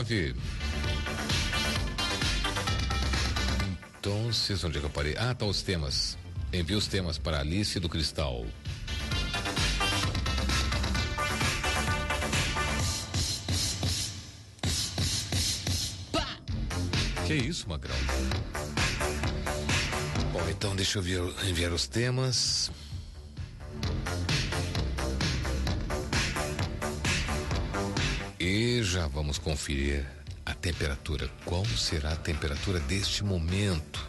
9. Então, onde é que eu parei? Ah, tá, os temas. Envie os temas para Alice do Cristal. Pá! Que isso, Magrão? Bom, então deixa eu enviar os temas. E já vamos conferir a temperatura. Qual será a temperatura deste momento?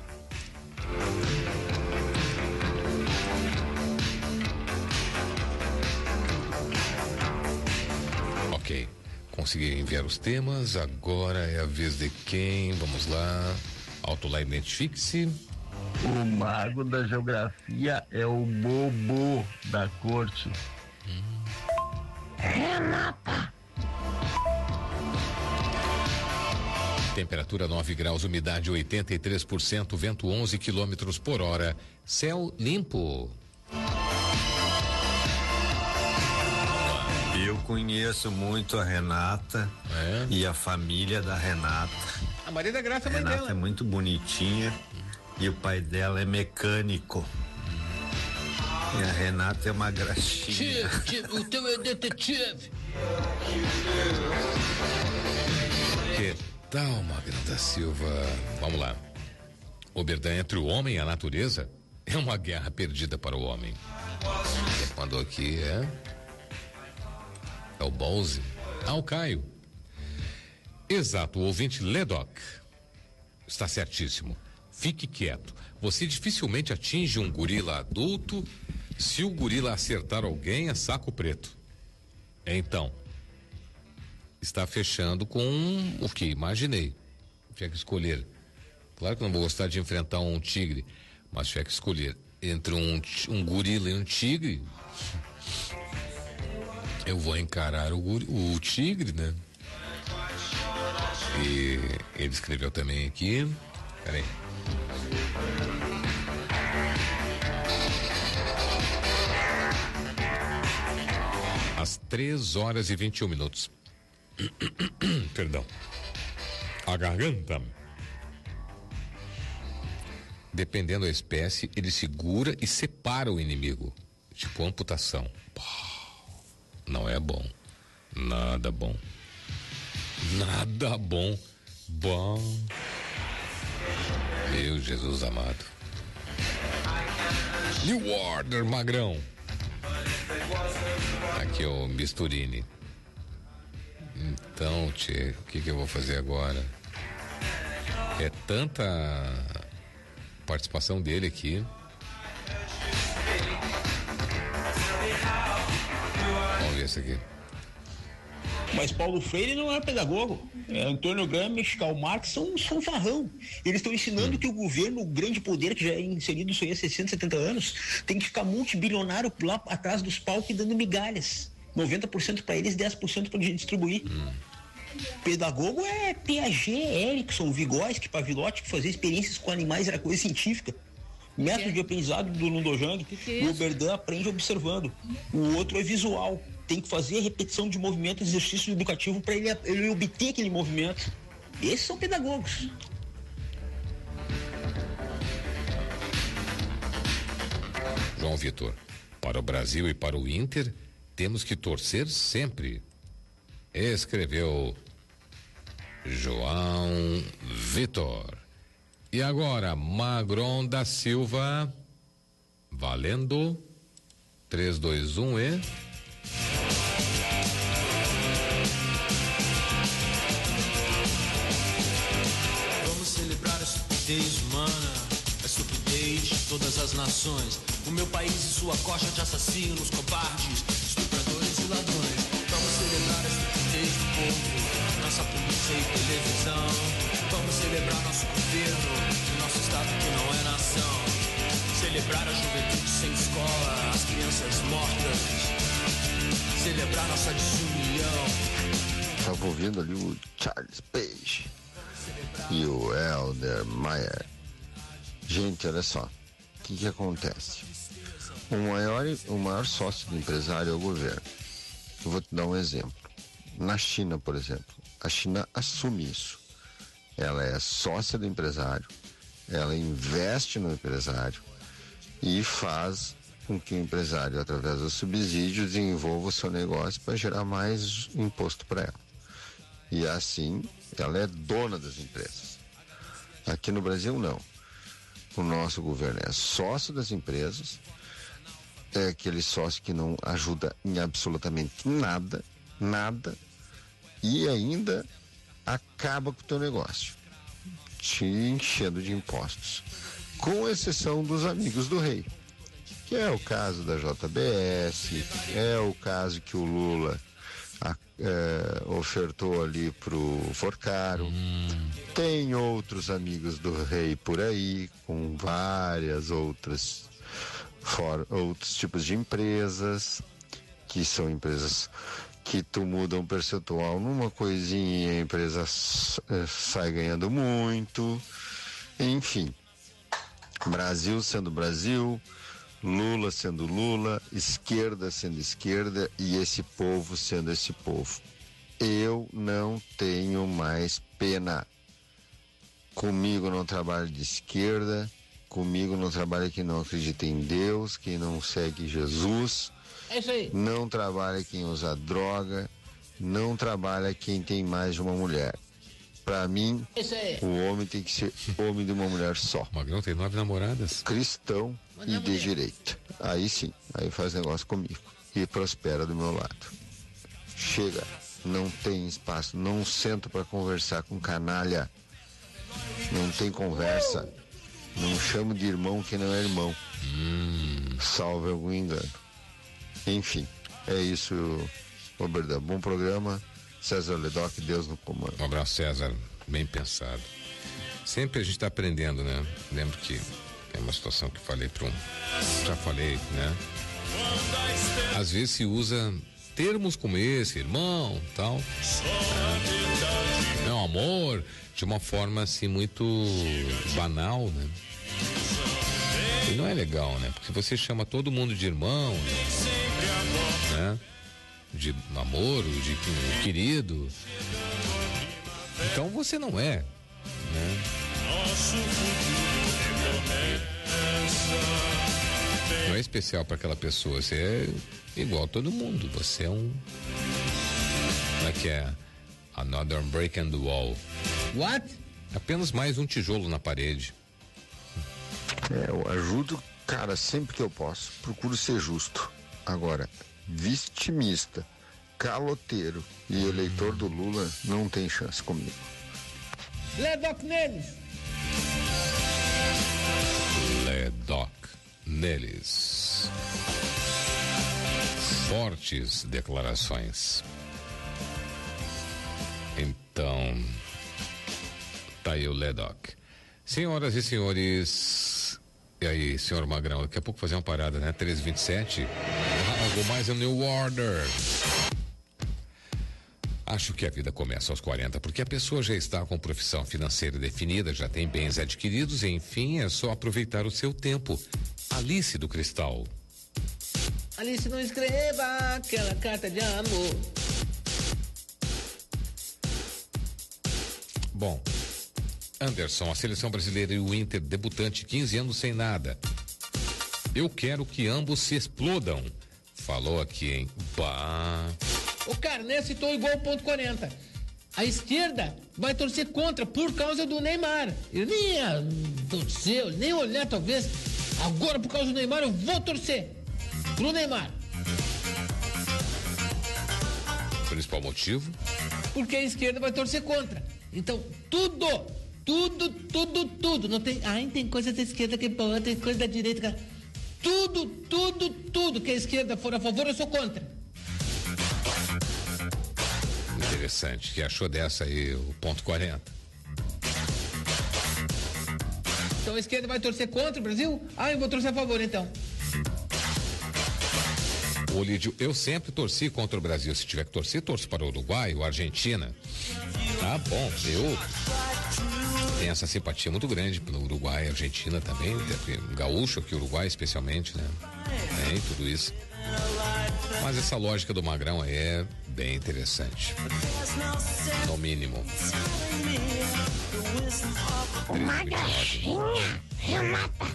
Ok, consegui enviar os temas. Agora é a vez de quem? Vamos lá. Alto lá, identifique-se. O mago da geografia é o bobo da corte. Renata. Temperatura 9 graus, umidade 83%, vento 11 quilômetros por hora, céu limpo. Eu conheço muito a Renata e a família da Renata. A Maria da Graça é mãe Renata dela. é muito bonitinha e o pai dela é mecânico. E a Renata é uma gracinha. O teu é detetive. Que tal, Magna da Silva? Vamos lá. Oberdan, entre o homem e a natureza é uma guerra perdida para o homem. Quem mandou aqui é o Bolze. Ah, o Caio. Exato, o ouvinte Ledoc está certíssimo. Fique quieto. Você dificilmente atinge um gorila adulto. Se o gorila acertar alguém, é saco preto. Então, está fechando com o que imaginei. Tinha que escolher. Claro que não vou gostar de enfrentar um tigre, mas tinha que escolher entre um gorila e um tigre. Eu vou encarar o tigre, né? E ele escreveu também aqui. Peraí. Às 3h21. Perdão. A garganta. Dependendo da espécie, ele segura e separa o inimigo. Tipo amputação. Não é bom. Nada bom. Nada bom. Bom. Meu Jesus amado. New Order, Magrão. Aqui o Misturini. Então, tchê, o que eu vou fazer agora? É tanta participação dele aqui. Vamos ver isso aqui. Mas Paulo Freire não é pedagogo. Antônio Gramsci, Karl Marx são fanfarrão. Eles estão ensinando que o governo, o grande poder que já é inserido isso aí há 60, 70 anos, tem que ficar multibilionário lá atrás dos palcos e dando migalhas. 90% para eles, 10% para distribuir. Pedagogo é Piaget, Erickson, Vygotsky, Pavlovsky, que fazer experiências com animais era coisa científica. Método de aprendizado do Lundojang, o Oberdan aprende observando. O outro é visual. Tem que fazer a repetição de movimento, exercício educativo para ele obter aquele movimento. Esses são pedagogos. João Vitor, para o Brasil e para o Inter, temos que torcer sempre. Escreveu João Vitor. E agora, Magron da Silva, valendo 3, 2, 1 e... Vamos celebrar a estupidez humana, a estupidez de todas as nações. O meu país e sua coxa de assassinos, cobardes, estupradores e ladrões. Vamos celebrar a estupidez do povo, nossa polícia e televisão. Vamos celebrar nosso governo, nosso estado que não é nação. Celebrar a juventude sem escola, as crianças mortas. Celebrar nossa desunião. Tava ouvindo ali o Charles Page e o Helder Mayer. Gente, olha só, o que acontece? O maior sócio do empresário é o governo. Eu vou te dar um exemplo. Na China, por exemplo, A China assume isso. Ela é sócia do empresário, ela investe no empresário e faz com que o empresário, através do subsídio, desenvolva o seu negócio para gerar mais imposto para ela. E assim, ela é dona das empresas. Aqui no Brasil, não. O nosso governo é sócio das empresas, é aquele sócio que não ajuda em absolutamente nada, e ainda acaba com o teu negócio, te enchendo de impostos. Com exceção dos amigos do rei, que é o caso da JBS, é o caso que o Lula ofertou ali pro Forcaro. Tem outros amigos do rei por aí, com várias outros tipos de empresas, que são empresas que tu muda um percentual numa coisinha e a empresa sai ganhando muito. Enfim, Brasil sendo Brasil, Lula sendo Lula, esquerda sendo esquerda e esse povo sendo esse povo. Eu não tenho mais pena. Comigo não trabalha de esquerda, comigo não trabalha quem não acredita em Deus, quem não segue Jesus. É isso aí. Não trabalha quem usa droga, não trabalha quem tem mais de uma mulher. Pra mim, o homem tem que ser homem de uma mulher só. Magrão tem 9 namoradas. Cristão e de direita. Aí sim, aí faz negócio comigo e prospera do meu lado. Chega, não tem espaço, não sento pra conversar com canalha. Não tem conversa. Não chamo de irmão que não é irmão. Salve algum engano. Enfim, é isso, Oberdan. Bom programa. César Ledoc, Deus no comando. Um abraço, César. Bem pensado. Sempre a gente está aprendendo, né? Lembro que é uma situação que falei para já falei, né? Às vezes se usa termos como esse, irmão, tal. Não, amor, de uma forma assim muito banal, né? E não é legal, né? Porque você chama todo mundo de irmão, né? De namoro, de querido. Então você não é, né? Não é especial para aquela pessoa, você é igual a todo mundo, você é um... Como é que é? Another break in the wall. What? Apenas mais um tijolo na parede. Eu ajudo, cara, sempre que eu posso. Procuro ser justo. Agora, vitimista, caloteiro e eleitor do Lula não tem chance comigo. Ledoc neles. Ledoc neles. Fortes declarações. Então, tá aí o Ledoc. Senhoras e senhores, e aí, senhor Magrão, daqui a pouco fazer uma parada, né? 13h27, algo mais é New Order. Acho que a vida começa aos 40, porque a pessoa já está com profissão financeira definida, já tem bens adquiridos, e enfim, é só aproveitar o seu tempo. Alice do Cristal. Alice, não escreva aquela carta de amor. Bom, Anderson, a seleção brasileira e o Inter debutante, 15 anos sem nada. Eu quero que ambos se explodam. Falou aqui, hein? Bah. O Carné citou igual ponto 40. A esquerda vai torcer contra por causa do Neymar. Eu nem ia torcer, nem olhar talvez. Agora por causa do Neymar eu vou torcer pro Neymar. Principal motivo? Porque a esquerda vai torcer contra. Então tudo. Não tem, tem coisa da esquerda que é boa, tem coisa da direita que... Tudo que a esquerda for a favor, eu sou contra. Interessante. Que achou dessa aí o ponto 40? Então a esquerda vai torcer contra o Brasil? Eu vou torcer a favor então. Ô Lídio, eu sempre torci contra o Brasil. Se tiver que torcer, torço para o Uruguai ou Argentina. Tá bom, eu tenho essa simpatia muito grande pelo Uruguai e Argentina também, gaúcho aqui, Uruguai especialmente, né? Tem tudo isso. Mas essa lógica do Magrão é bem interessante. No mínimo. O Magrão remata.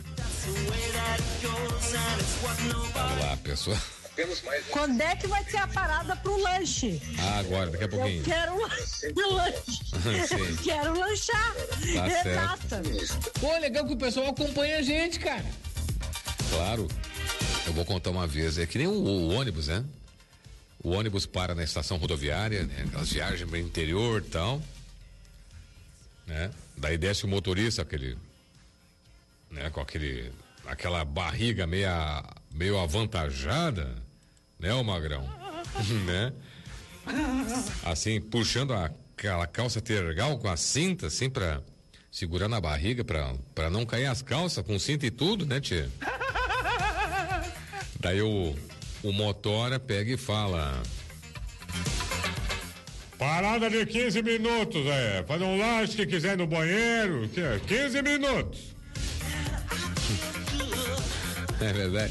Vamos lá, pessoal. Quando é que vai ter a parada pro lanche? Agora, daqui a pouquinho. Eu quero lanche. Sim. Quero lanchar. Tá Renata. Pô, legal que o pessoal acompanha a gente, cara. Claro. Eu vou contar uma vez. É que nem o ônibus, né? O ônibus para na estação rodoviária, né? Aquelas viagens para o interior e tal. Né? Daí desce o motorista, né? Com aquela barriga meio avantajada, né, o Magrão? Né? Assim, puxando aquela calça tergal com a cinta, assim, pra segurar na barriga, pra não cair as calças, com cinta e tudo, né, tia? Daí o motora pega e fala: parada de 15 minutos, fazer um lanche que quiser no banheiro, 15 minutos. É verdade.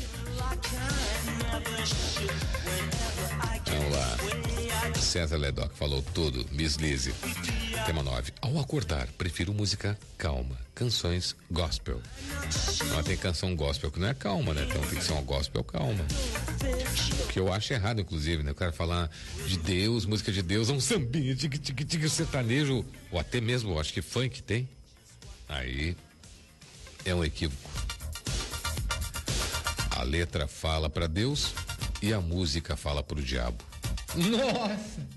Vamos lá. César Ledoc falou tudo. Miss Lizzy. Tema 9. Ao acordar, prefiro música calma. Canções gospel. Não tem canção gospel que não é calma, né? Então tem que ser uma gospel calma. O que eu acho errado, inclusive, né? O cara falar de Deus, música de Deus, um sambinha, sertanejo, ou até mesmo, eu acho que funk tem. Aí é um equívoco. A letra fala pra Deus e a música fala pro diabo. Nossa!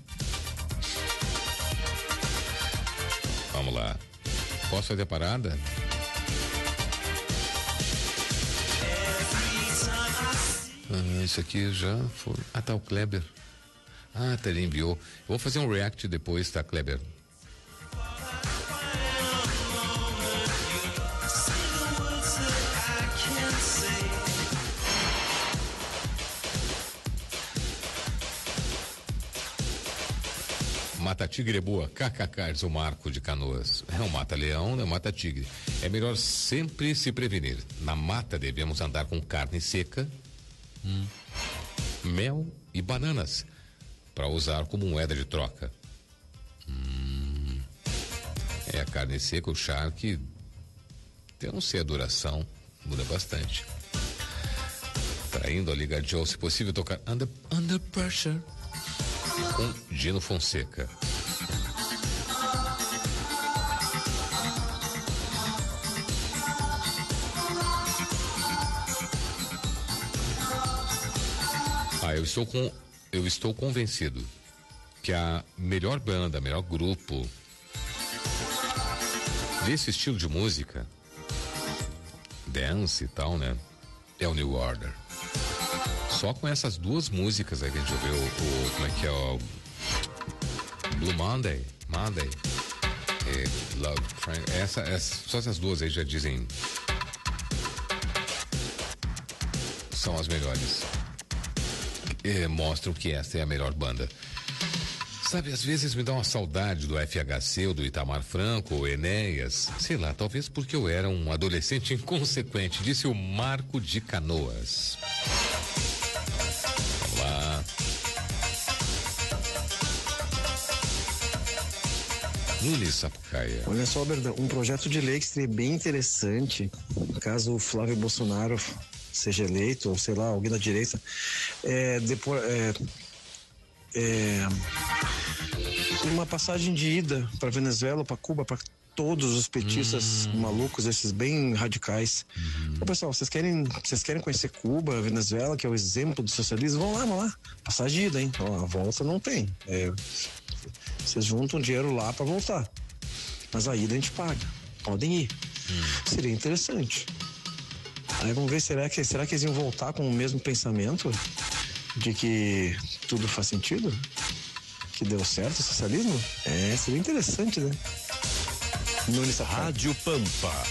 Vamos lá. Posso fazer a parada? Isso aqui já foi. Ah, tá, o Kleber. Ah, tá, ele enviou. Eu vou fazer um react depois, tá, Kleber? Mata tigre é boa, kkk, diz o Marco de Canoas. É um mata-leão, não é mata-tigre. É melhor sempre se prevenir. Na mata devemos andar com carne seca, mel e bananas, para usar como moeda de troca. É a carne seca, o charque, tem não sei, a duração muda bastante. Traindo a Liga Joe, se possível tocar Under Pressure com Dino Fonseca. Eu estou convencido que a melhor banda, melhor grupo desse estilo de música, dance e tal, né? É o New Order. Só com essas duas músicas aí que a gente ouviu, como é que é o Blue Monday, Love Train, só essas duas aí já dizem, são as melhores. Mostram que essa é a melhor banda. Sabe, às vezes me dá uma saudade do FHC ou do Itamar Franco ou Enéas, sei lá, talvez porque eu era um adolescente inconsequente, disse o Marco de Canoas. Vamos lá. Nunes Sapucaia. Olha só, Berdão, um projeto de lei que seria bem interessante, caso o Flávio Bolsonaro seja eleito, ou sei lá, alguém da direita, uma passagem de ida para Venezuela, para Cuba, para todos os petistas malucos, esses bem radicais. Ô, pessoal, vocês querem conhecer Cuba, Venezuela, que é o exemplo do socialismo? Vão lá. Passagem de ida, hein? Ó, a volta não tem. Vocês juntam dinheiro lá para voltar. Mas a ida a gente paga. Podem ir. Seria interessante. Aí vamos ver, será que eles iam voltar com o mesmo pensamento de que tudo faz sentido? Que deu certo o socialismo? Seria interessante, né? Rádio Pampa.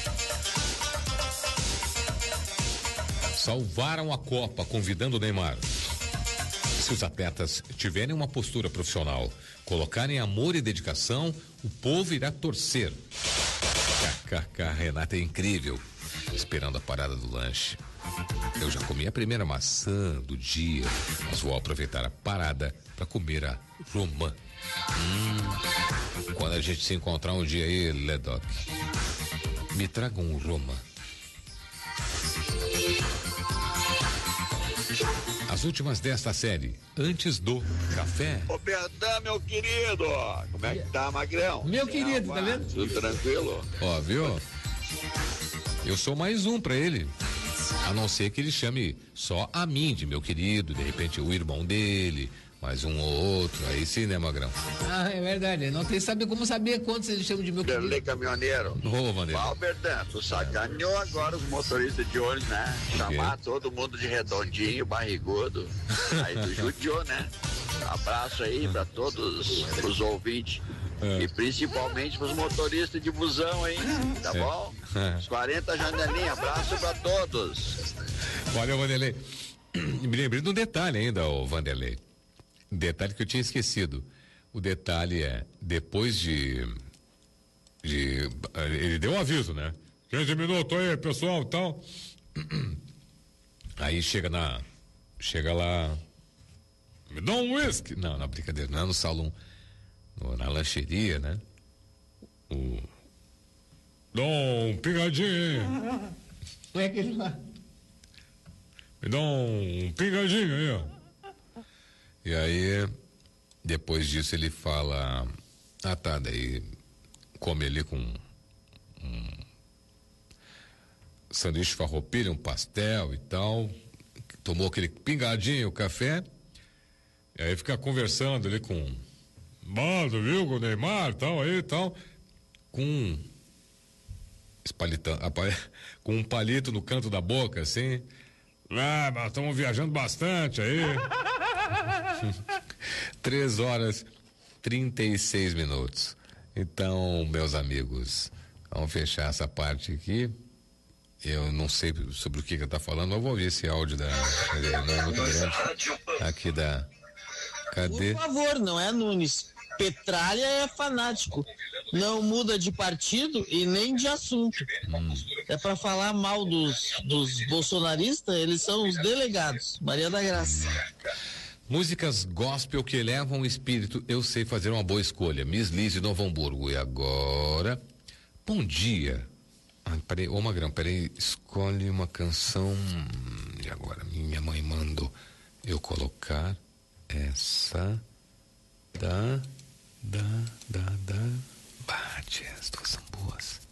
Salvaram a Copa, convidando o Neymar. Se os atletas tiverem uma postura profissional, colocarem amor e dedicação, o povo irá torcer. KKK, Renata é incrível. Esperando a parada do lanche. Eu já comi a primeira maçã do dia, mas vou aproveitar a parada para comer a romã. Quando a gente se encontrar um dia aí, Ledoc, me traga um romã. As últimas desta série, antes do café. Ô Berdão, meu querido, como é que tá, Magrão? Meu querido, tá vendo? Tudo tranquilo? Ó, viu? Eu sou mais um pra ele. A não ser que ele chame só a mim de meu querido, de repente o irmão dele, mais um ou outro, aí sim, né, Magrão? Ah, é verdade. Não tem como saber quantos eles chamam de meu querido. Derlei caminhoneiro. Ô, Vanderlei. Berdão, tu sacaneou agora os motoristas de ônibus, né? Chamar todo mundo de redondinho, barrigudo. Aí tu judiou, né? Abraço aí pra todos os ouvintes. E principalmente pros motoristas de busão aí, tá bom? Os 40 janelinhas, abraço pra todos. Valeu, Vanderlei. Me lembrei de um detalhe ainda, ô Vanderlei. Um detalhe que eu tinha esquecido. O detalhe é, depois de ele deu um aviso, né? 15 minutos aí, pessoal, tal. Aí chega lá, me dá um whisky. Não, na brincadeira, não é no salão, na lancheria, né? Dá um pingadinho aí. Não é aquele lá. Me dá um pingadinho aí, ó. E aí, depois disso ele fala, tá, daí come ali com um sanduíche farroupilha, um pastel e tal, tomou aquele pingadinho, o café, e aí fica conversando ali com Baldo, viu, com o Neymar, tal, aí, tal, com com um palito no canto da boca, assim. Mas estamos viajando bastante aí. 3h36. Então, meus amigos, vamos fechar essa parte aqui. Eu não sei sobre o que ele tá falando, mas vou ouvir esse áudio não é muito grande. Aqui da. Cadê? Por favor, não é, Nunes? Petralha é fanático. Não muda de partido e nem de assunto. É para falar mal dos bolsonaristas, eles são os delegados. Maria da Graça. Músicas gospel que elevam o espírito. Eu sei fazer uma boa escolha. Miss Liz de Novo Hamburgo. E agora? Bom dia. Peraí, ô Magrão, peraí. Escolhe uma canção. E agora? Minha mãe mandou eu colocar essa da. Bate, as duas são boas.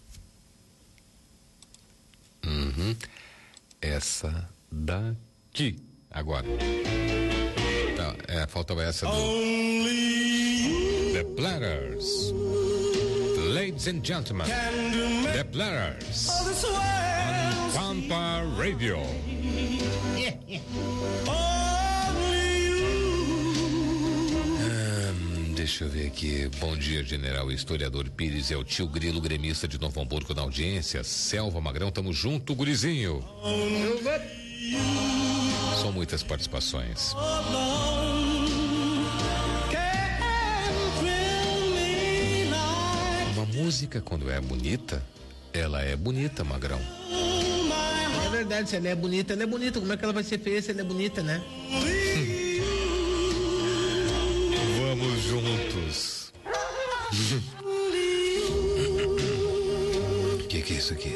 Essa daqui. Agora. Tá, faltava essa do The Platters. Ladies and gentlemen, The Platters on Pampa Radio. Deixa eu ver aqui. Bom dia, General Historiador Pires. É o tio Grilo, gremista de Novo Hamburgo na audiência. Selva Magrão, tamo junto, gurizinho. São muitas participações. Uma música, quando é bonita, ela é bonita, Magrão. É verdade, se ela é bonita, ela é bonita. Como é que ela vai ser feia se ela é bonita, né? Vamos juntos. O que é isso aqui?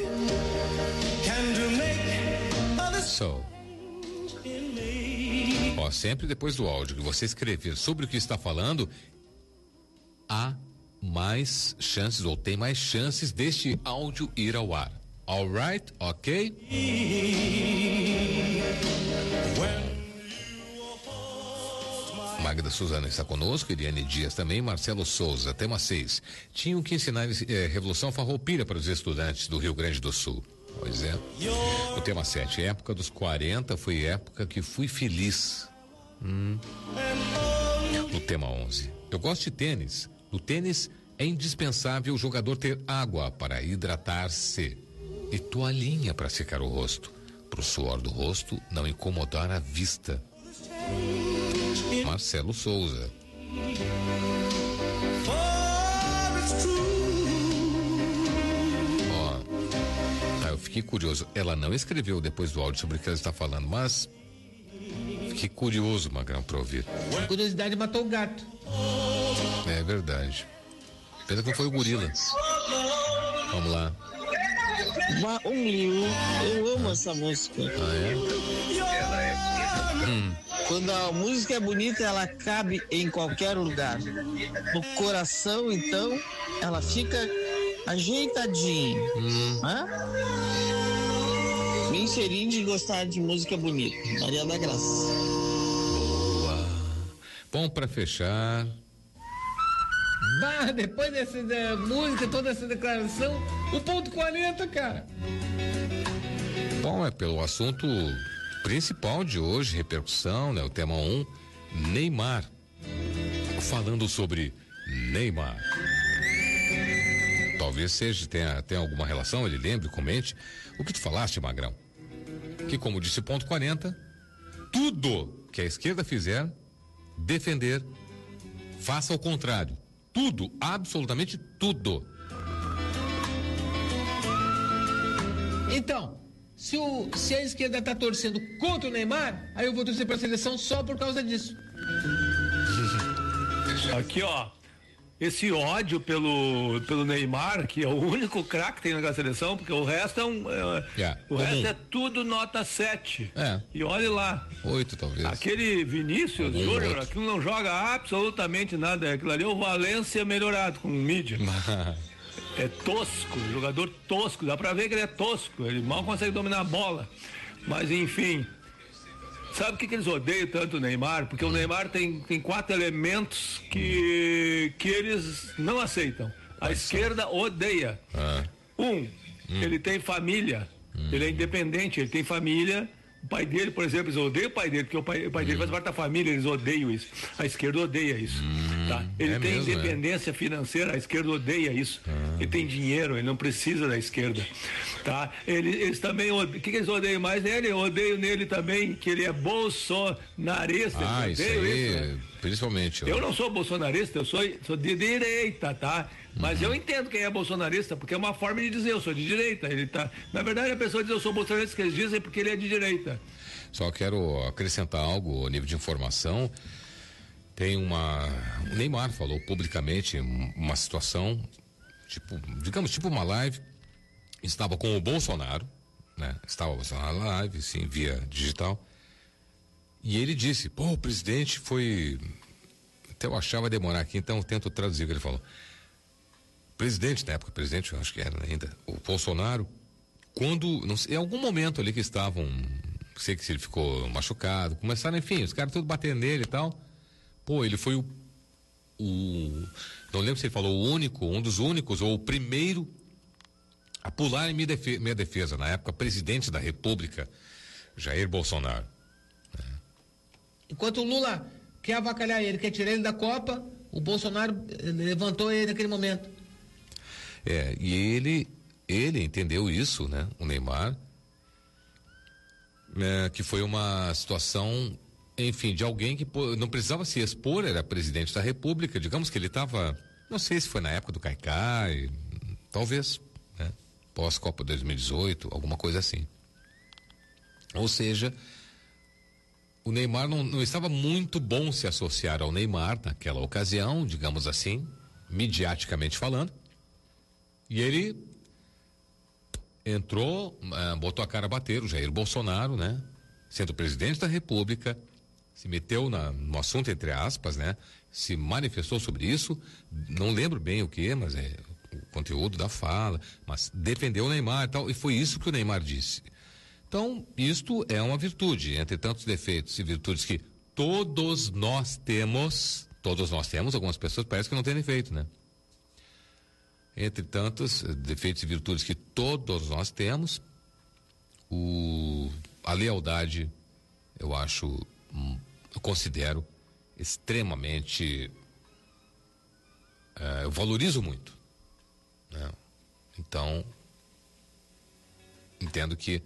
Ó, sempre depois do áudio que você escrever sobre o que está falando, há mais chances, ou tem mais chances deste áudio ir ao ar. Alright? Ok? Magda Suzana está conosco, Eliane Dias também, Marcelo Souza, tema 6. Tinham que ensinar Revolução Farroupilha para os estudantes do Rio Grande do Sul. Pois é. O tema 7, época dos 40 foi época que fui feliz. No tema 11, eu gosto de tênis. No tênis é indispensável o jogador ter água para hidratar-se e toalhinha para secar o rosto, para o suor do rosto não incomodar a vista. Marcelo Souza. fiquei curioso. Ela não escreveu depois do áudio sobre o que ela está falando, mas fiquei curioso, Magrão, para ouvir. A curiosidade matou o gato. É verdade. Pena que não foi o gorila. Vamos lá. Eu amo essa música. Quando a música é bonita, ela cabe em qualquer lugar. No coração, então, ela fica ajeitadinha. Bem cheirinho de gostar de música bonita. Maria da Graça. Boa. Bom, para fechar. Bah, depois dessa música, toda essa declaração, o ponto 40, cara. Bom, é pelo assunto principal de hoje, repercussão, né? O tema 1, Neymar. Falando sobre Neymar. Talvez tenha alguma relação, ele lembre, comente. O que tu falaste, Magrão? Que, como disse ponto 40, tudo que a esquerda fizer, defender, faça o contrário. Tudo, absolutamente tudo. Então, se a esquerda tá torcendo contra o Neymar, aí eu vou torcer pra seleção só por causa disso. Aqui, ó, esse ódio pelo Neymar, que é o único craque que tem na seleção, porque o resto resto é tudo nota 7. E olhe lá. 8, talvez. Aquele Vinícius Júnior, aquilo não joga absolutamente nada. Aquilo ali é o Valência melhorado com mídia. É tosco, jogador tosco, dá pra ver que ele é tosco, ele mal consegue dominar a bola. Mas enfim, sabe o que eles odeiam tanto o Neymar? Porque o Neymar tem 4 elementos que eles não aceitam. A esquerda odeia. Ele tem família, ele é independente, ele tem família. O pai dele, por exemplo, eles odeiam o pai dele, porque o pai dele faz parte da família, eles odeiam isso. A esquerda odeia isso. Tá? Ele tem mesmo, independência financeira, a esquerda odeia isso. Ele tem dinheiro, ele não precisa da esquerda. Tá? Eles também odeiam. O que eles odeiam mais nele? Eu odeio nele também, que ele é bolsonarista. Isso aí, né? Principalmente. Eu não sou bolsonarista, eu sou de direita, tá? Mas eu entendo quem é bolsonarista, porque é uma forma de dizer, eu sou de direita. Ele tá, na verdade, a pessoa diz eu sou bolsonarista, que eles dizem porque ele é de direita. Só quero acrescentar algo a nível de informação. Tem o Neymar falou publicamente uma situação, tipo uma live, estava com o Bolsonaro, né? Estava o Bolsonaro na live, sim, via digital. E ele disse, o presidente foi, até eu achava demorar aqui, então eu tento traduzir o que ele falou. Presidente, na época, presidente, eu acho que era ainda, o Bolsonaro, quando, não sei, em algum momento ali que estavam, não sei se ele ficou machucado, começaram, enfim, os caras todos batendo nele e tal. Ele foi não lembro se ele falou o único, um dos únicos, ou o primeiro a pular em minha defesa, na época, presidente da República, Jair Bolsonaro. Enquanto o Lula quer avacalhar ele, quer tirar ele da Copa, o Bolsonaro levantou ele naquele momento. E ele entendeu isso, né? O Neymar, que foi uma situação, enfim, de alguém que não precisava se expor, era presidente da República, digamos que ele estava, não sei se foi na época do Caicai, talvez, né? Pós-Copa 2018, alguma coisa assim. Ou seja, o Neymar não estava muito bom se associar ao Neymar naquela ocasião, digamos assim, midiaticamente falando. E ele entrou, botou a cara a bater, o Jair Bolsonaro, né? Sendo presidente da República, se meteu no assunto, entre aspas, né? Se manifestou sobre isso, não lembro bem o que, mas é o conteúdo da fala, mas defendeu o Neymar e tal, e foi isso que o Neymar disse. Então, isto é uma virtude, entre tantos defeitos e virtudes que todos nós temos, algumas pessoas parece que não têm defeito, né? Entre tantos defeitos e virtudes que todos nós temos, a lealdade, eu considero extremamente, eu valorizo muito, né? Então, entendo que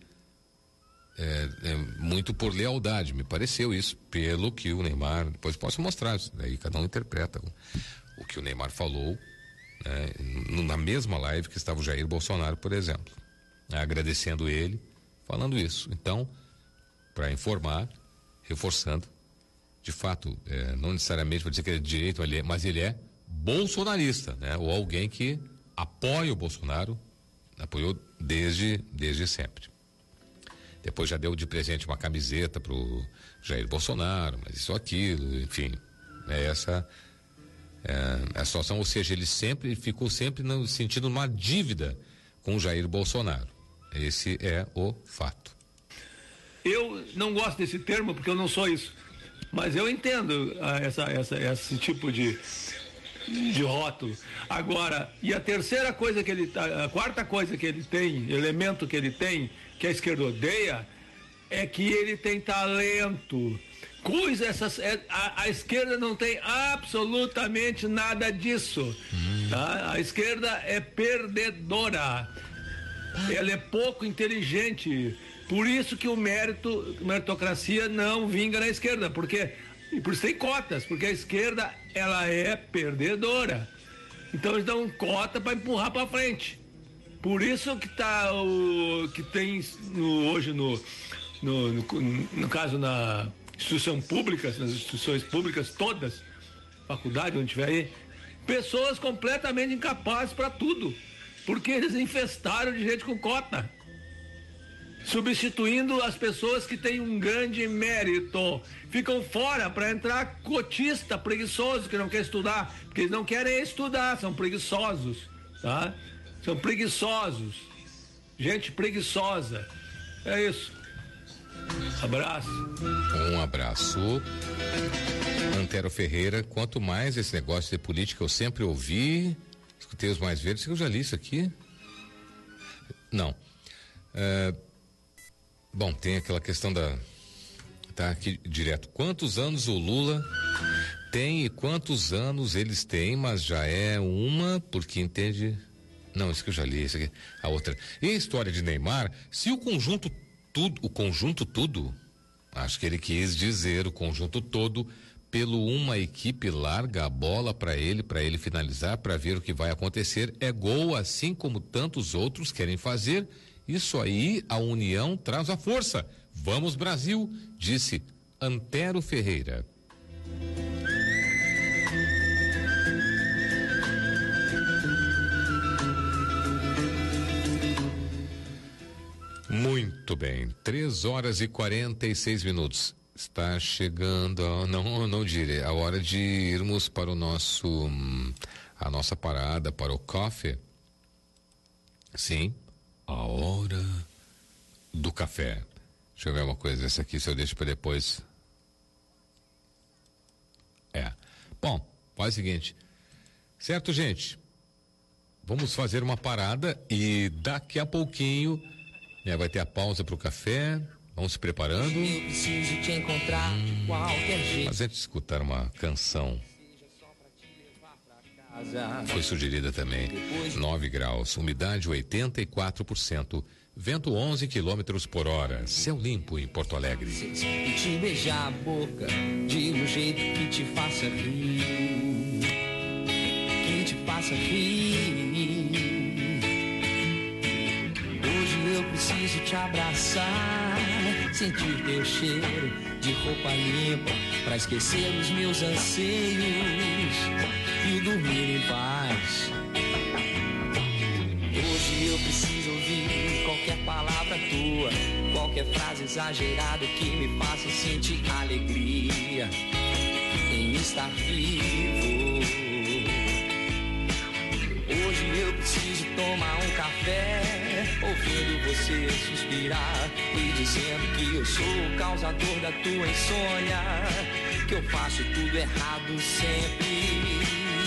muito por lealdade, me pareceu isso, pelo que o Neymar, depois posso mostrar isso, daí cada um interpreta o que o Neymar falou, né, na mesma live que estava o Jair Bolsonaro, por exemplo. agradecendo ele, falando isso. Então, para informar, reforçando, de fato, não necessariamente para dizer que ele é de direita, mas ele é bolsonarista, né? Ou alguém que apoia o Bolsonaro, apoiou desde sempre. Depois já deu de presente uma camiseta pro Jair Bolsonaro, mas isso, aquilo, enfim, essa é a situação. Ou seja, ele ficou sempre sentindo uma dívida com o Jair Bolsonaro. Esse é o fato. Eu não gosto desse termo porque eu não sou isso, mas eu entendo esse tipo de rótulo. Agora, e a terceira coisa a quarta coisa que ele tem, elemento que ele tem, que a esquerda odeia, é que ele tem talento. A esquerda não tem absolutamente nada disso. Tá? A esquerda é perdedora. Ela é pouco inteligente. Por isso que a meritocracia não vinga na esquerda, por isso tem cotas, porque a esquerda, ela é perdedora. Então eles dão cota para empurrar para frente. Por isso que que tem hoje no caso nas instituições públicas todas, faculdade, onde tiver aí, pessoas completamente incapazes para tudo, porque eles infestaram de gente com cota, substituindo as pessoas que têm um grande mérito. Ficam fora para entrar cotista, preguiçoso, que não quer estudar, porque eles não querem estudar, são preguiçosos, tá? São preguiçosos, gente preguiçosa. É isso. Abraço. Um abraço. Antero Ferreira, quanto mais esse negócio de política eu sempre ouvi, escutei os mais verdes, eu já li isso aqui? Não. Bom, tem aquela questão tá aqui direto. Quantos anos o Lula tem e quantos anos eles têm, mas já é uma, porque entende. Não, isso que eu já li, isso aqui, a outra. E a história de Neymar, se o conjunto tudo, acho que ele quis dizer o conjunto todo, pelo uma equipe larga a bola para ele finalizar, para ver o que vai acontecer, é gol, assim como tantos outros querem fazer. Isso aí, a união traz a força. Vamos, Brasil, disse Antero Ferreira. Muito bem, 3h46. Está chegando, não direi, a hora de irmos para a nossa parada, para o coffee. Sim, a hora do café. Deixa eu ver uma coisa, essa aqui se eu deixo para depois. Bom, faz o seguinte, certo, gente? Vamos fazer uma parada e daqui a pouquinho vai ter a pausa para o café. Vamos se preparando. Eu preciso te encontrar de qualquer jeito. Mas antes de escutar uma canção, foi sugerida também. 9 graus, umidade 84%, vento 11 km/h, céu limpo em Porto Alegre. E te beijar a boca de um jeito que te faça rir. Que te faça rir. Hoje eu preciso te abraçar, sentir teu cheiro de roupa limpa, pra esquecer os meus anseios e dormir em paz. Hoje eu preciso ouvir qualquer palavra tua, qualquer frase exagerada que me faça sentir alegria em estar vivo. Hoje eu preciso tomar um café, ouvindo você suspirar e dizendo que eu sou o causador da tua insônia, que eu faço tudo errado sempre.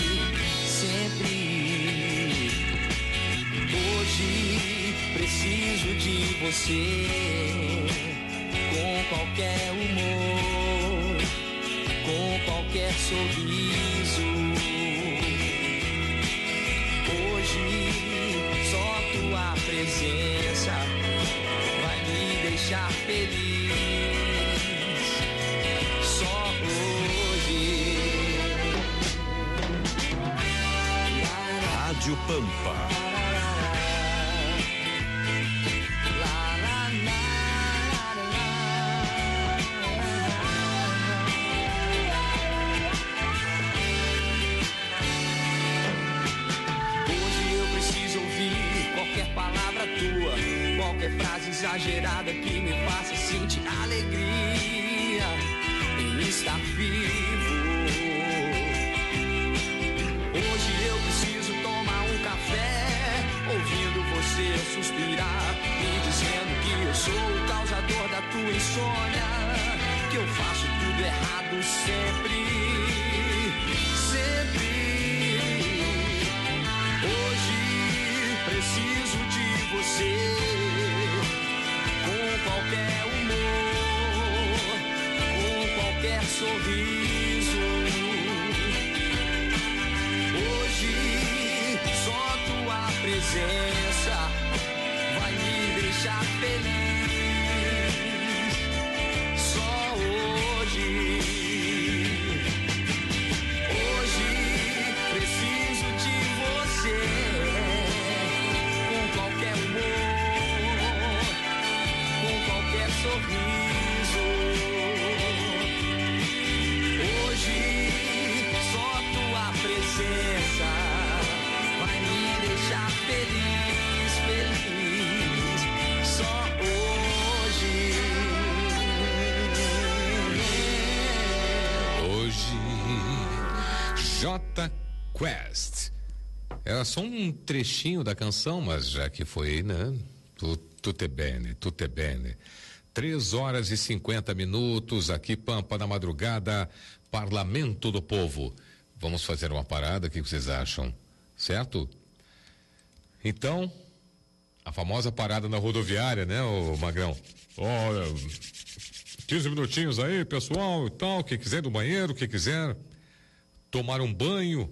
Hoje preciso de você, com qualquer humor, com qualquer sorriso. Hoje só tua presença vai me deixar feliz. Só hoje. Rádio Pampa. frase exagerada que me faça sentir alegria em estar vivo. Hoje eu preciso tomar um café, ouvindo você suspirar, me dizendo que eu sou o causador da tua insônia, que eu faço tudo errado sempre, sempre. Hoje preciso de você, com qualquer humor, com qualquer sorriso. Hoje só tua presença vai me deixar feliz. Só hoje. Hoje preciso de você, com qualquer humor, com qualquer sorriso. Hoje só tua presença vai me deixar feliz, feliz. Só hoje. Hoje, J Quest. Era só um trechinho da canção, mas já que foi, né? Tutte bene, tutte bene. 3h50, aqui, Pampa na madrugada, Parlamento do Povo. Vamos fazer uma parada, o que vocês acham? Certo? Então, a famosa parada na rodoviária, né, ô Magrão? Olha, 15 minutinhos aí, pessoal, e tal, quem quiser ir do banheiro, quem quiser tomar um banho.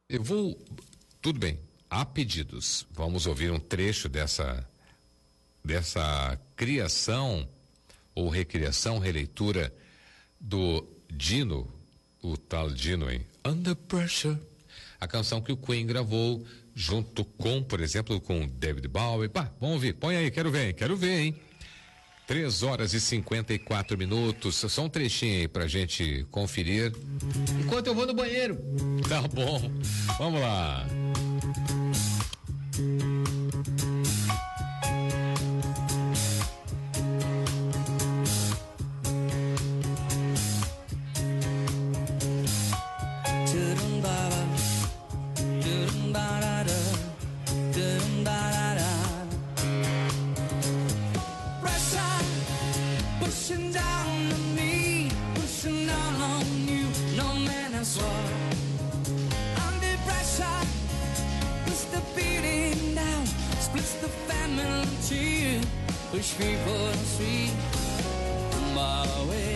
Tudo bem, há pedidos. Vamos ouvir um trecho dessa criação ou recriação, releitura do Dino, o tal Dino, hein? Under Pressure. A canção que o Queen gravou junto com, por exemplo, com David Bowie. Vamos ouvir, põe aí, quero ver, hein? 3h54. Só um trechinho aí pra gente conferir. Enquanto eu vou no banheiro. Tá bom, vamos lá. Push people to street, by the way,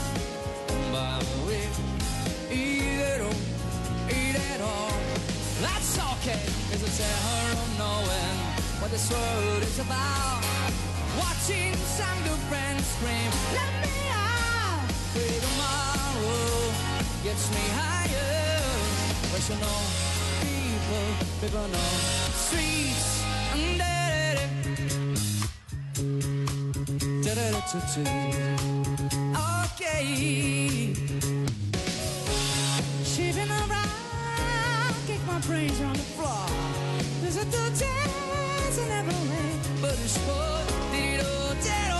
eat it all. That's okay, it's a terror of knowing what this world is about. Watching some good friends scream, let me out. Free tomorrow gets me higher. Rational people know streets and okay. Shipping around, kick my brains on the floor. There's a two days in every way, but it's for tiro,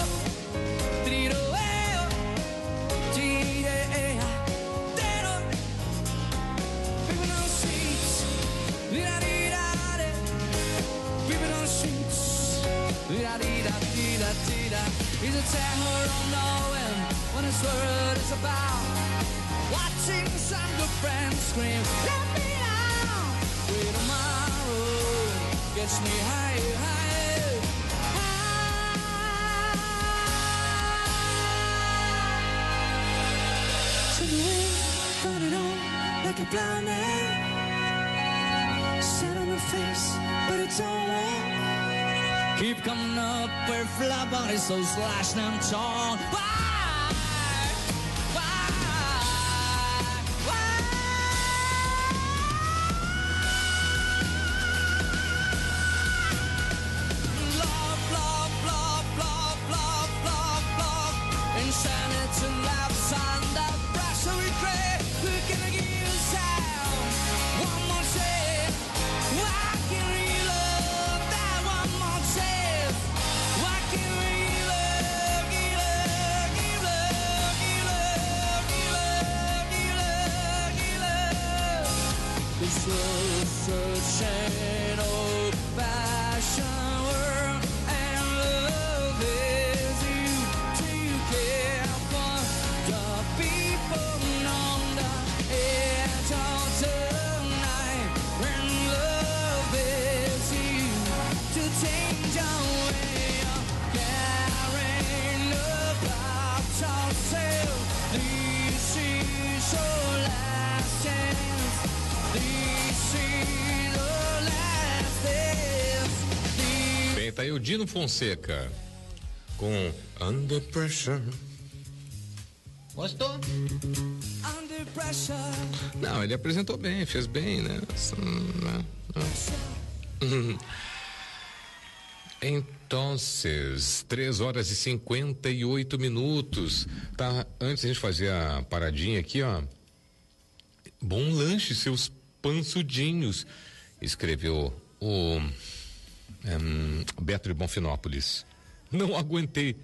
people on streets, people on streets, he's a terror of knowing what this world is about. Watching some good friends scream, let me out. Free tomorrow gets me higher, higher. Should we put it on like a blind man? Set on her face, but it's all wrong. Keep coming up where flat bodies so slashed and torn. Love. Insanity laughs under pressure we create. Who can I give you sound? One more say, why can we love that one more say? Why can we love, give love? This world searching old fashioned world, and love is you to care for the people on the edge of tonight. When love is you to change our way of carrying about ourselves. This is your last chance. This is your last dance. Bem, tá aí o Dino Fonseca com Under Pressure. Gostou? Under pressure. Não, ele apresentou bem, fez bem, né? Então, 3h58. Tá, antes a gente fazer a paradinha aqui, ó. Bom lanche, seus pançudinhos, escreveu o Beto de Bonfinópolis. Não aguentei.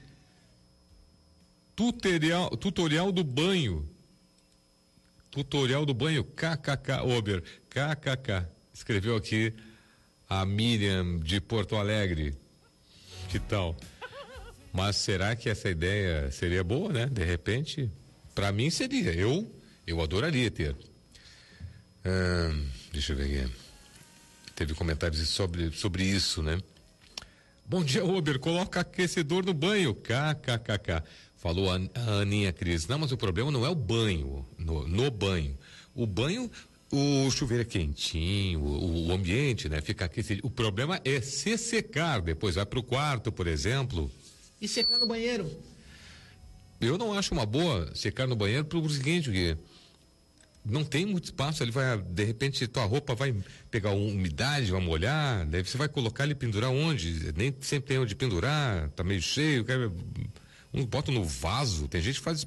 Tutorial do banho. Tutorial do banho, kkk, Ober, kkk. Escreveu aqui a Miriam de Porto Alegre. Que tal? Mas será que essa ideia seria boa, né? De repente, para mim seria. Eu adoraria ter. Deixa eu ver aqui. Teve comentários sobre isso, né? Bom dia, Ober, coloca aquecedor no banho, kkkk. Falou a Aninha Cris. Não, mas o problema não é o banho, no banho. O banho O chuveiro é quentinho, o ambiente, né? Fica aquecido. O problema é se secar depois, vai pro quarto, por exemplo. E secar no banheiro. Eu não acho uma boa secar no banheiro pro seguinte, que não tem muito espaço, ele vai, de repente, tua roupa vai pegar umidade, vai molhar, daí você vai colocar ele pendurar onde? Nem sempre tem onde pendurar, tá meio cheio, bota no vaso, tem gente que faz,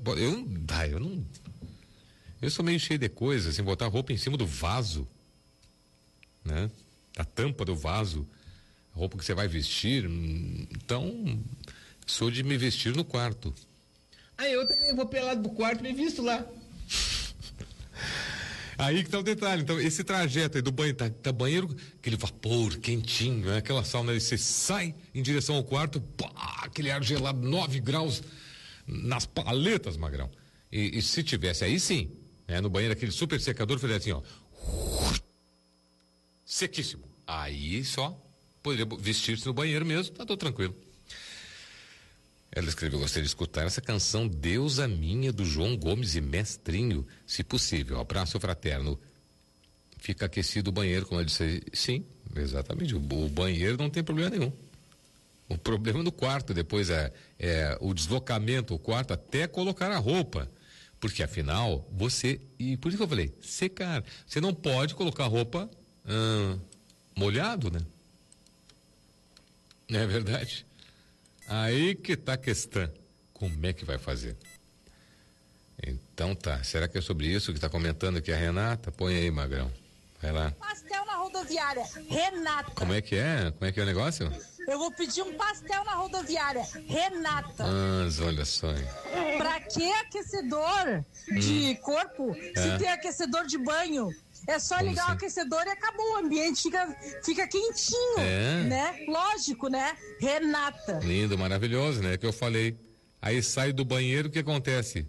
eu sou meio cheio de coisa, assim, botar roupa em cima do vaso, né? A tampa do vaso, a roupa que você vai vestir, então, sou de me vestir no quarto. Eu também vou pelado do quarto e me visto lá. Aí que tá o detalhe, então, esse trajeto aí do banheiro, tá banheiro, aquele vapor quentinho, né? Aquela sauna, aí você sai em direção ao quarto, pá, aquele ar gelado, 9 graus nas paletas, Magrão. E se tivesse aí sim, né? No banheiro, aquele super secador, fazia assim, ó, sequíssimo. Aí só poderia vestir-se no banheiro mesmo, tá tudo tranquilo. Ela escreveu: gostaria de escutar essa canção Deusa Minha, do João Gomes e Mestrinho, se possível. Abraço fraterno. Fica aquecido o banheiro, como eu disse. Sim, exatamente. O banheiro não tem problema nenhum. O problema é no quarto, depois é o deslocamento, o quarto, até colocar a roupa. Porque afinal, e por isso que eu falei, secar. Você não pode colocar a roupa molhado, né? Não é verdade? Aí que tá a questão. Como é que vai fazer? Então tá. Será que é sobre isso que tá comentando aqui a Renata? Põe aí, Magrão. Vai lá. Pastel na rodoviária. Renata. Como é que é? Como é que é o negócio? Eu vou pedir um pastel na rodoviária. Renata. Olha só. Pra que aquecedor de corpo se tem aquecedor de banho? É só Como ligar assim? o aquecedor e acabou. O ambiente fica quentinho, né? Lógico, né? Renata. Lindo, maravilhoso, né? Que eu falei. Aí sai do banheiro, o que acontece?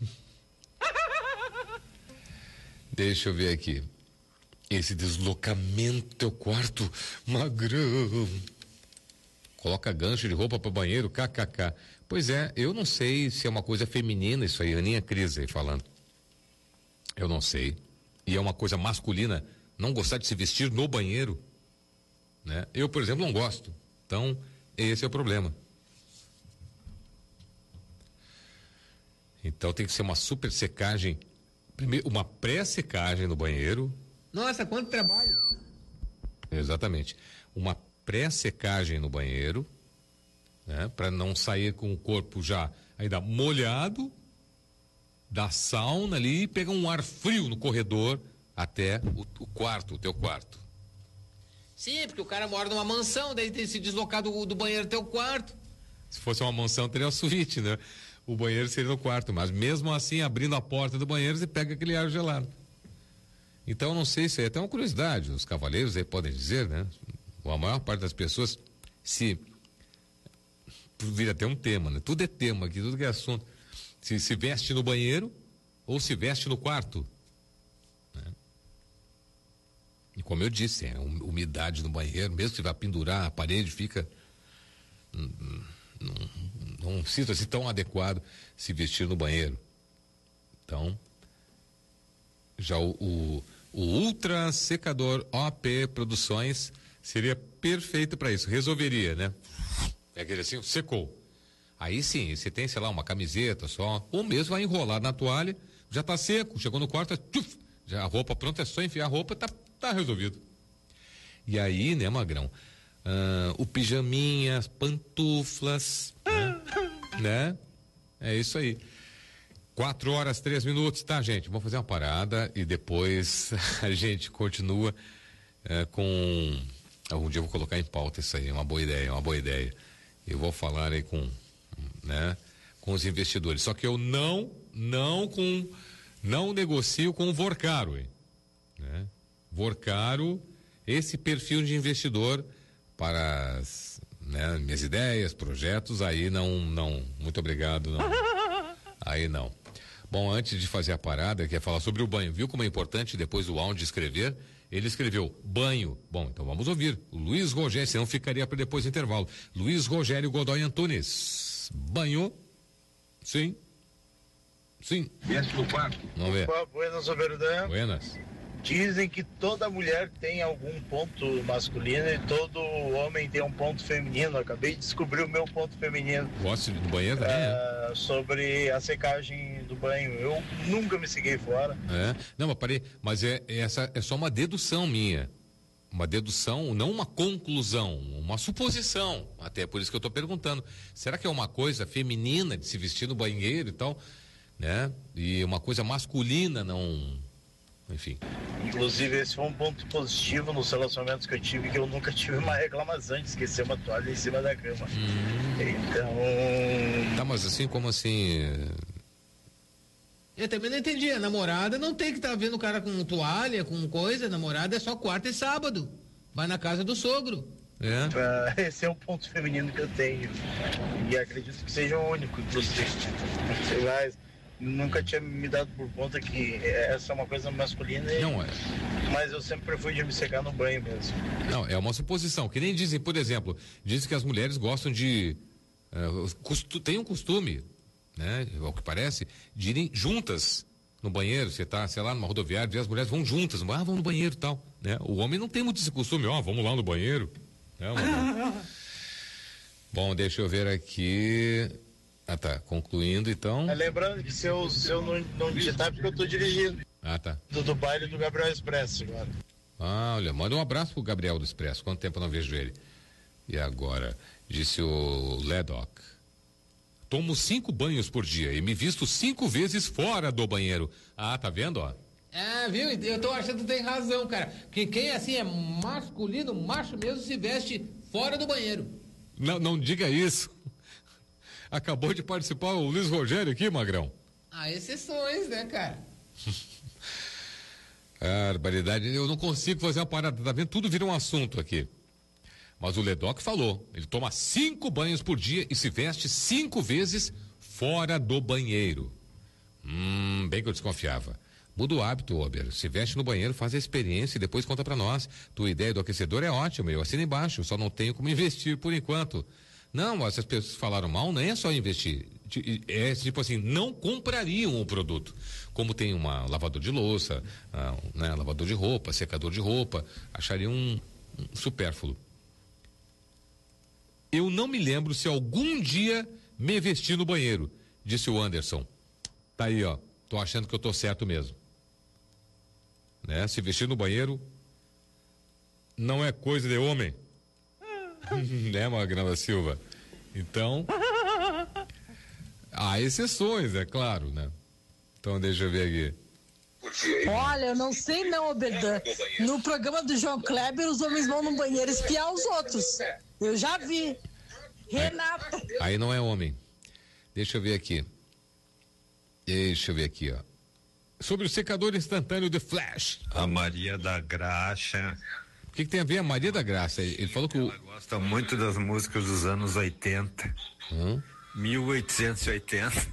Deixa eu ver aqui. Esse deslocamento teu quarto, Magrão. Coloca gancho de roupa para banheiro, kkk. Pois é, eu não sei se é uma coisa feminina isso aí, Aninha Cris aí falando. Eu não sei. E é uma coisa masculina não gostar de se vestir no banheiro, né? Eu, por exemplo, não gosto. Então, esse é o problema. Então tem que ser uma super secagem, primeiro uma pré-secagem no banheiro. Nossa, quanto trabalho. Exatamente. Uma pré-secagem no banheiro, né? Para não sair com o corpo já ainda molhado da sauna ali e pegar um ar frio no corredor até o quarto, o teu quarto. Sim, porque o cara mora numa mansão, daí tem que se deslocar do banheiro até o quarto. Se fosse uma mansão, teria uma suíte, né? O banheiro seria no quarto, mas mesmo assim, abrindo a porta do banheiro, você pega aquele ar gelado. Então, não sei se é até uma curiosidade, os cavaleiros aí podem dizer, né? A maior parte das pessoas vira até um tema, né? Tudo é tema aqui, tudo que é assunto. Se veste no banheiro ou se veste no quarto, né? E como eu disse, umidade no banheiro, mesmo que vai pendurar a parede, fica não sinto assim tão adequado se vestir no banheiro. Então, já o Ultra Secador OP Produções seria perfeito para isso, resolveria, né? É aquele assim, secou. Aí sim, você tem, sei lá, uma camiseta só, ou mesmo vai enrolar na toalha, já tá seco, chegou no quarto, já a roupa pronta, é só enfiar a roupa, tá resolvido. E aí, né, Magrão, o pijaminha, as pantuflas, né? É isso aí. 4h03, tá, gente? Vamos fazer uma parada e depois a gente continua com... Algum dia eu vou colocar em pauta isso aí, é uma boa ideia. Eu vou falar aí com os investidores. Só que eu não negocio com o Vorcaro, né? Vorcaro, esse perfil de investidor para minhas ideias, projetos, aí não, muito obrigado, não. Aí não. Bom, antes de fazer a parada, quer falar sobre o banho, viu como é importante depois do áudio escrever? Ele escreveu banho. Bom, então vamos ouvir. O Luiz Rogério, senão ficaria para depois do intervalo. Luiz Rogério Godoy Antunes. Banho? Sim. Veste no quarto. Vamos ver. Buenas, Verdão. Buenas. Dizem que toda mulher tem algum ponto masculino e todo homem tem um ponto feminino. Acabei de descobrir o meu ponto feminino. Gosto do banheiro também, né? Sobre a secagem do banho. Eu nunca me ceguei fora. Não, mas parei. Mas essa é só uma dedução minha. Uma dedução, não uma conclusão, uma suposição. Até por isso que eu estou perguntando. Será que é uma coisa feminina de se vestir no banheiro e tal, né? E uma coisa masculina, não... Enfim. Inclusive, esse foi um ponto positivo nos relacionamentos que eu tive, que eu nunca tive uma reclamação de esquecer uma toalha em cima da cama. Então... Tá, mas assim, como assim... Eu também não entendi. A namorada não tem que estar vendo o cara com toalha, com coisa. A namorada é só quarta e sábado. Vai na casa do sogro. Esse é o ponto feminino que eu tenho. E acredito que seja o único, inclusive. Mas nunca tinha me dado por conta que essa é uma coisa masculina. Não é. Mas eu sempre fui de me secar no banho mesmo. Não, é uma suposição. Que nem dizem, por exemplo, dizem que as mulheres gostam de... tem um costume, né, ao que parece, de irem juntas no banheiro. Você tá, sei lá, numa rodoviária, e as mulheres vão juntas, vão no banheiro e tal, né? O homem não tem muito esse costume, vamos lá no banheiro. Bom, deixa eu ver aqui. Tá, concluindo então. Lembrando que se eu não digitar, porque eu tô dirigindo. Tá. Do baile do Gabriel Expresso agora. Olha, manda um abraço pro Gabriel do Expresso, quanto tempo eu não vejo ele. E agora, disse o Ledoc. Tomo 5 banhos por dia e me visto 5 vezes fora do banheiro. Tá vendo, ó? Viu? Eu tô achando que tem razão, cara. Que quem assim é masculino, macho mesmo, se veste fora do banheiro. Não diga isso. Acabou de participar o Luiz Rogério aqui, Magrão. Exceções, né, cara? Barbaridade. Eu não consigo fazer uma parada, tá vendo? Tudo vira um assunto aqui. Mas o Ledoc falou, ele toma 5 banhos por dia e se veste 5 vezes fora do banheiro. Bem que eu desconfiava. Muda o hábito, Ober. Se veste no banheiro, faz a experiência e depois conta pra nós. Tua ideia do aquecedor é ótima, eu assino embaixo, só não tenho como investir por enquanto. Não, essas pessoas falaram mal, não é só investir. É tipo assim, não comprariam o produto. Como tem uma lavador de louça, né, lavador de roupa, secador de roupa, achariam um supérfluo. Eu não me lembro se algum dia me vesti no banheiro, disse o Anderson. Tá aí, ó. Tô achando que eu tô certo mesmo. Né? Se vestir no banheiro não é coisa de homem. Né, Magrão Silva? Então, há exceções, é claro, né? Então, deixa eu ver aqui. Olha, eu não sei não, Oberdan. No programa do João Kleber, os homens vão no banheiro espiar os outros. Eu já vi. Renata. Aí não é homem. Deixa eu ver aqui. Ó. Sobre o secador instantâneo de Flash. A Maria da Graça. O que tem a ver a Maria da Graça? Ele falou que ela gosta muito das músicas dos anos 80. 1880.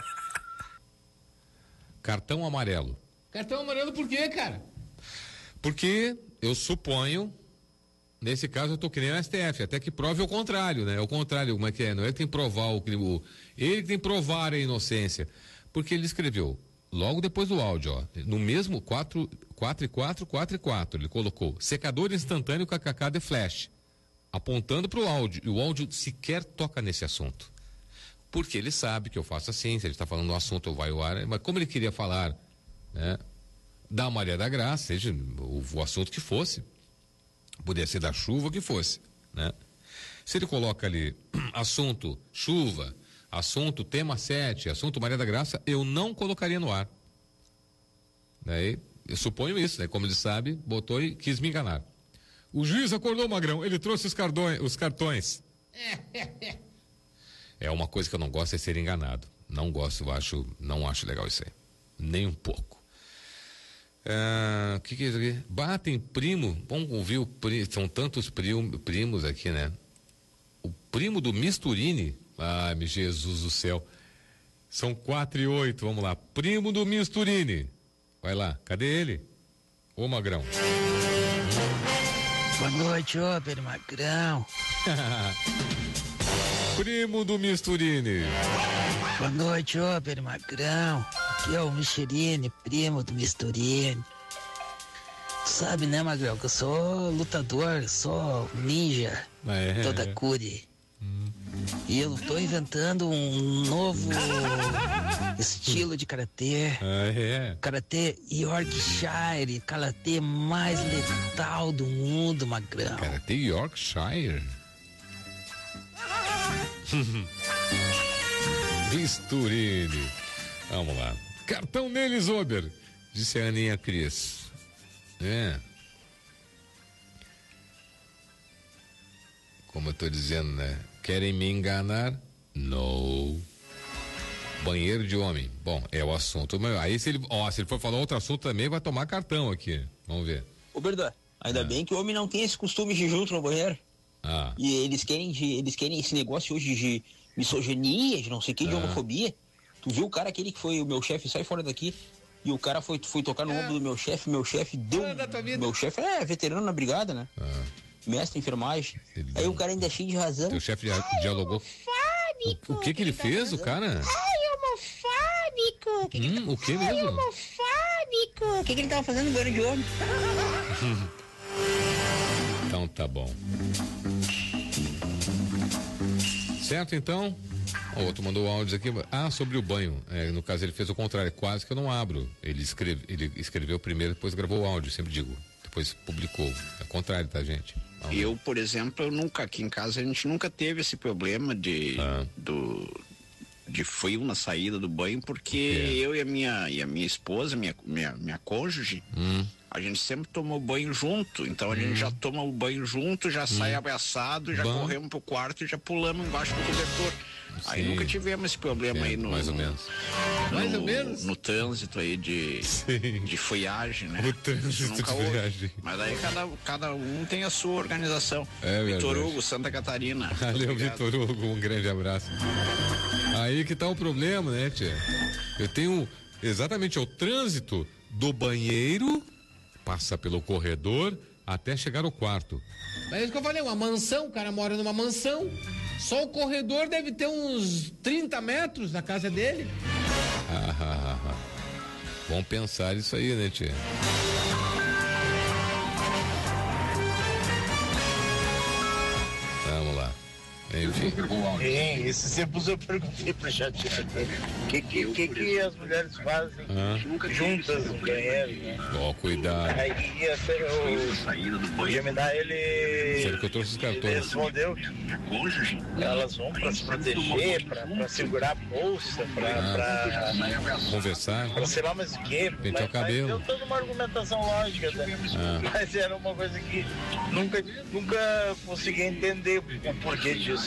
Cartão amarelo. Cartão amarelo por quê, cara? Porque eu suponho, nesse caso eu tô que nem o STF, até que prove o contrário, né? O contrário, como é que é? Não é que tem que provar o crime, ele tem que provar a inocência. Porque ele escreveu, logo depois do áudio, ó, no mesmo 4 e 4, ele colocou secador instantâneo KKK de Flash, apontando para o áudio, e o áudio sequer toca nesse assunto. Porque ele sabe que eu faço assim, se ele está falando do assunto, vai ao ar, mas como ele queria falar, né, da Maria da Graça, seja o assunto que fosse, podia ser da chuva, o que fosse, né? Se ele coloca ali, assunto chuva, assunto tema 7, assunto Maria da Graça, eu não colocaria no ar. Daí, eu suponho isso, né? Como ele sabe, botou e quis me enganar. O juiz acordou, Magrão, ele trouxe os cartões. É uma coisa que eu não gosto, é ser enganado. Não gosto, não acho legal isso aí. Nem um pouco. Que é isso aqui? Batem primo, vamos ouvir são tantos primos aqui, né? O primo do Misturini, meu Jesus do céu, são 4 e 8, vamos lá, primo do Misturini, vai lá, cadê ele? Ô Magrão. Boa noite, Ober Magrão. Primo do Misturini. Boa noite, Ober Magrão. Aqui é o Misturini, primo do Misturini. Sabe, né, Magrão, que eu sou lutador, sou ninja, toda curi. E eu tô inventando um novo estilo de karatê. Karatê Yorkshire, karatê mais letal do mundo, Magrão. Karatê Yorkshire? Bisturini. Vamos lá. Cartão neles, Ober, disse a Aninha Cris. Como eu tô dizendo, né? Querem me enganar? Não. Banheiro de homem. Bom, é o assunto. Aí se ele for falar outro assunto também, vai tomar cartão aqui. Vamos ver. Ô, Berdan, ainda bem que o homem não tem esse costume de ir junto no banheiro. E eles querem esse negócio hoje de misoginia, de não sei o que, de homofobia. Tu viu o cara aquele que foi o meu chefe, sai fora daqui. E o cara foi tocar no ombro do meu chefe deu. Meu chefe é veterano na brigada, né? Mestre em enfermagem. Aí o cara ainda é cheio de razão. Teu chefe dialogou. O que ele fez, o cara? Homofóbico! O que mesmo? Homofóbico! O que ele tava fazendo no banheiro de homem? Então tá bom. Certo, então? O outro mandou áudios aqui. Sobre o banho. No caso, ele fez o contrário. Quase que eu não abro. Ele escreveu primeiro, depois gravou o áudio. Sempre digo. Depois publicou. É o contrário, tá, gente? Eu, por exemplo, aqui em casa a gente nunca teve esse problema de frio na saída do banho, porque eu e a minha esposa, minha cônjuge, a gente sempre tomou banho junto, então a gente já toma o banho junto, já sai abraçado, já corremos pro quarto e já pulamos embaixo do cobertor. Aí nunca tivemos esse problema aí mais ou menos. No trânsito aí de friagem, né? O trânsito de friagem. Mas aí cada um tem a sua organização. Vitor Hugo, Santa Catarina. Valeu, Vitor Hugo, um grande abraço. Aí que tá o problema, né, tia? Eu tenho exatamente o trânsito do banheiro, passa pelo corredor até chegar ao quarto. É isso que eu falei, uma mansão, o cara mora numa mansão, só o corredor deve ter uns 30 metros da casa dele. Vamos pensar isso aí, né, tia? Vamos lá. Enfim. Esses tempos eu perguntei pra Jatiana o que as mulheres fazem juntas no banheiro, né? Cuidado. Aí o Gemini, ele Sério que eu trouxe os cartões. respondeu que elas vão pra se proteger, pra segurar a bolsa, pra conversar, pra sei lá mais o que. Pentear o cabelo. Deu toda uma argumentação lógica, né? Mas era uma coisa que nunca consegui entender o porquê disso.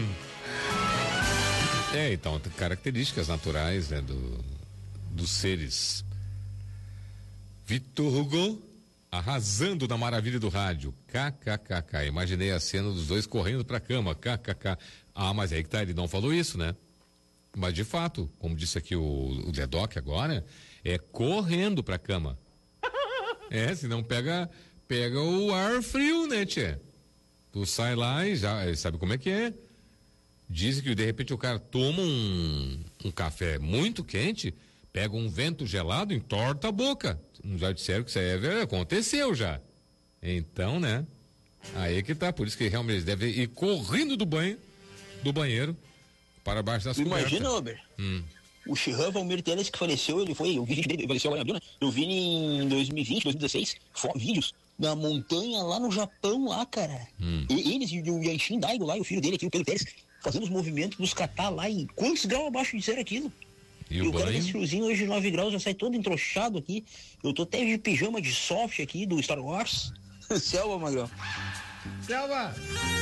Então, tem características naturais, né, dos seres. Vitor Hugo arrasando na maravilha do rádio. KKKK. Imaginei a cena dos dois correndo pra cama. KKK. Mas aí que tá, ele não falou isso, né? Mas de fato, como disse aqui o Ledoc agora, é correndo pra cama. Senão pega o ar frio, né, tchê? Tu sai lá e já sabe como é que é. Dizem que de repente o cara toma um café muito quente, pega um vento gelado, entorta a boca. Já disseram que isso aí aconteceu já. Então, né? Aí que tá, por isso que realmente eles devem ir correndo do banheiro para baixo das cobertas. Imagina, Ober. O Chirran Valmir Teles que faleceu, eu vi o vídeo dele, faleceu agora em abril, né? Eu vi em 2020, 2016, vídeos na montanha lá no Japão, lá, cara. E eles e o Yanshin Daigo lá, e o filho dele aqui, o Pedro Teles, fazendo os movimentos dos catar lá em quantos graus abaixo disseram aquilo? E o cara desse friozinho hoje 9 graus já sai todo entrochado aqui. Eu tô até de pijama de soft aqui do Star Wars. Selva, Magrão. Selva!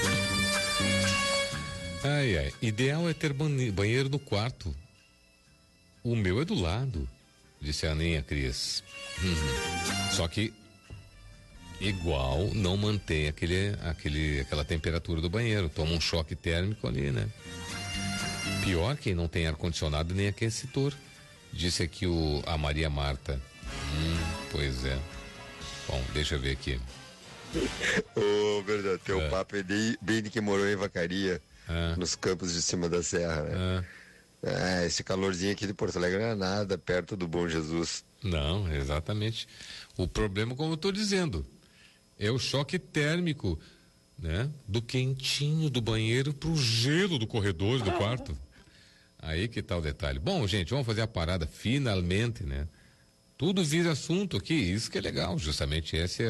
Ai. Ideal é ter banheiro no quarto. O meu é do lado, disse a Aninha Cris. Só que igual não mantém aquela temperatura do banheiro. Toma um choque térmico ali, né? Pior que não tem ar-condicionado nem aquecedor. Disse aqui a Maria Marta. Pois é. Bom, deixa eu ver aqui. Verdade, teu papo é bem de quem morou em Vacaria, nos campos de cima da serra, né? Esse calorzinho aqui de Porto Alegre não é nada perto do Bom Jesus. Não, exatamente. O problema, como eu estou dizendo, é o choque térmico, né? Do quentinho do banheiro pro gelo do corredor do quarto. Aí que tá o detalhe. Bom, gente, vamos fazer a parada finalmente, né? Tudo vira assunto aqui, isso que é legal, justamente esse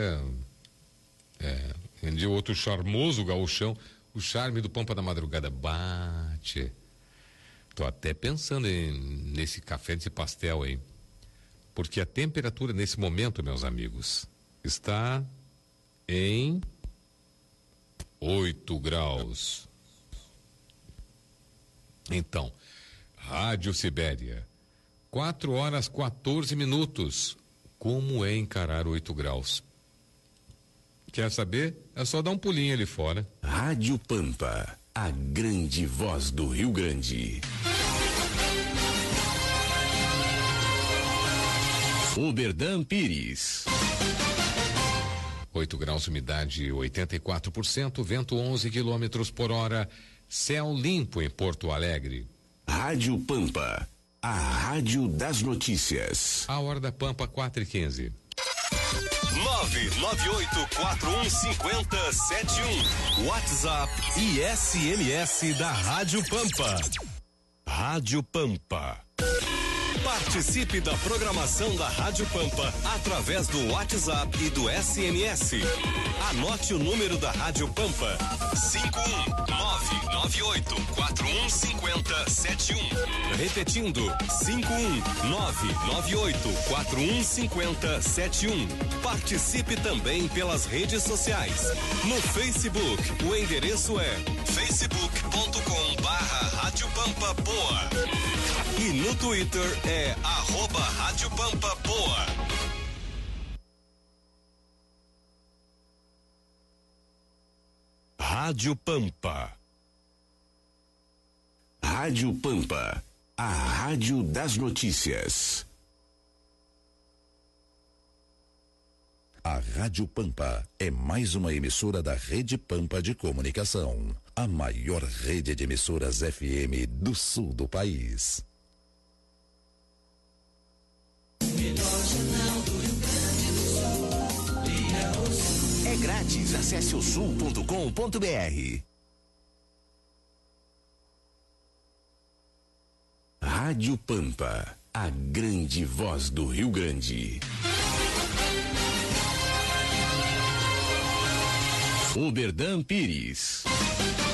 de outro charmoso gauchão, o charme do Pampa da Madrugada. Bate. Tô até pensando nesse café, nesse pastel aí. Porque a temperatura nesse momento, meus amigos, está em 8 graus. Então, Rádio Sibéria, 4h14. Como é encarar 8 graus? Quer saber? É só dar um pulinho ali fora. Rádio Pampa, a grande voz do Rio Grande. Oberdan Pires. 8 graus, umidade 84%, vento 11 quilômetros por hora, céu limpo em Porto Alegre. Rádio Pampa, a rádio das notícias. A hora da Pampa, 4h15. 998415071. WhatsApp e SMS da Rádio Pampa. Rádio Pampa. Participe da programação da Rádio Pampa através do WhatsApp e do SMS. Anote o número da Rádio Pampa: 51998415071. Repetindo: 51998415071. Participe também pelas redes sociais. No Facebook, o endereço é facebook.com/Rádio Pampa Poa. E no Twitter é @Rádio Pampa Poa. Rádio Pampa. Rádio Pampa, a rádio das notícias. A Rádio Pampa é mais uma emissora da Rede Pampa de Comunicação, a maior rede de emissoras FM do sul do país. É grátis, acesse o sul.com.br. Rádio Pampa, a grande voz do Rio Grande. Oberdan Pires.